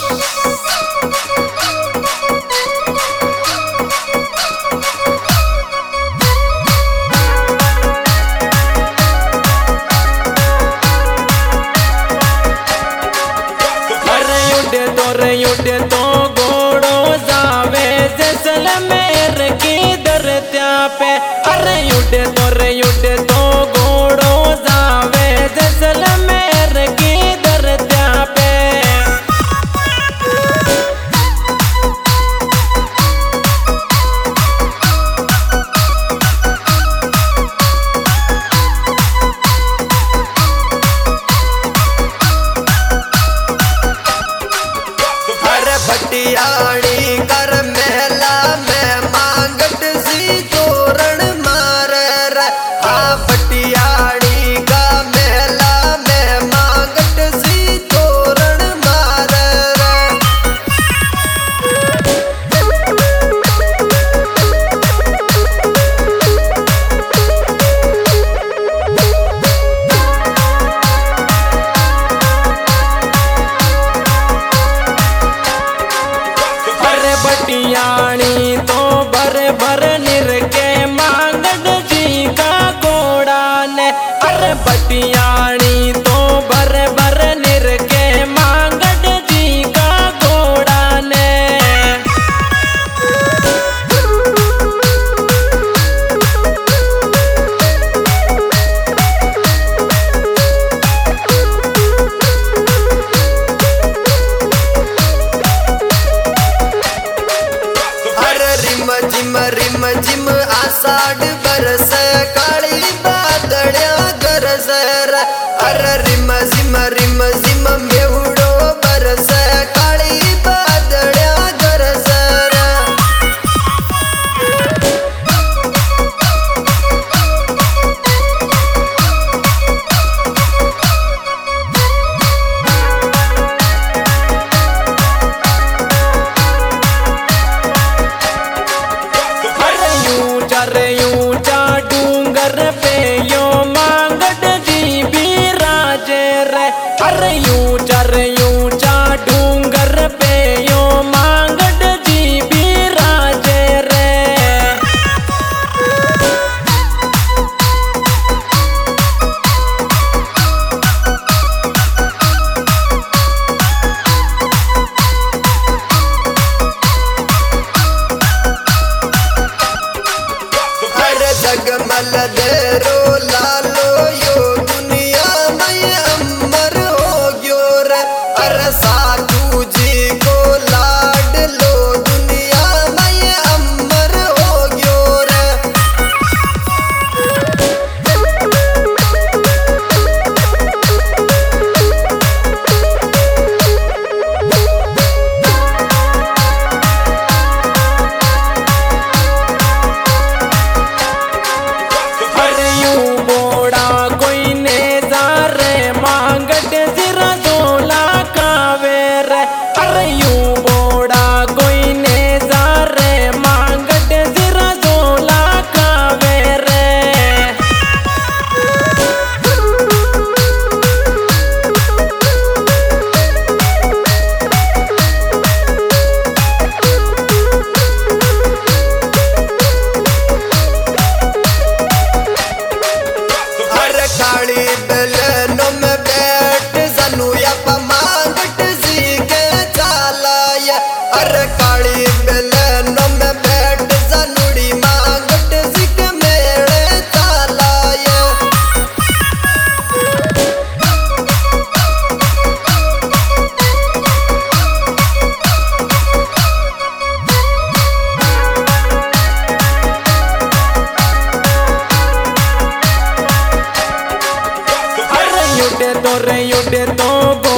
उड़े तो घोड़ो जावे जैसलमेर की दरत्या पे। अरे उड़े तो घोड़ो जावे जैसलमेर की दरत्या पे। भटियाड़ी कर मेला में मांगट सी तोरण मार रे। हाँ भटियाड़ी का मेला में मांगट सी तोरण मार रे। भटियाणी तो भर निर के मांगट जी का घोड़ा ने। अरे भटियाणी तो भर निर के मांगट जी का घोड़ा ने। रिम झिम आषाढ़ बरस काली बादड़िया गरज रे। अरे रिम झिम मेहुड़ो बरस काली बादड़िया गरज रे। ऊंचा डूंगर पे यो मांगट जी बिराजे रे। अरे ऊंचा डूंगर पे यो मांगट जी बिराजे रे। जगमल देरो लालो यो दुनिया में अमर हो गयो रे। अरे साधु जी को लाड लो दुनिया में अमर हो गयो रे। मांगट सिरा झोला खावे रे। अरे यूं बोड़ा कोई ने जारे मांगट सिरा झोला खावे रे। अरे काली बेलनो में बैठ जनुया पा मांगट सी के चालाया। अरे काली बेलनो में बैठ जनुड़ी मांगट सी के मेले चालाया। उड़े तो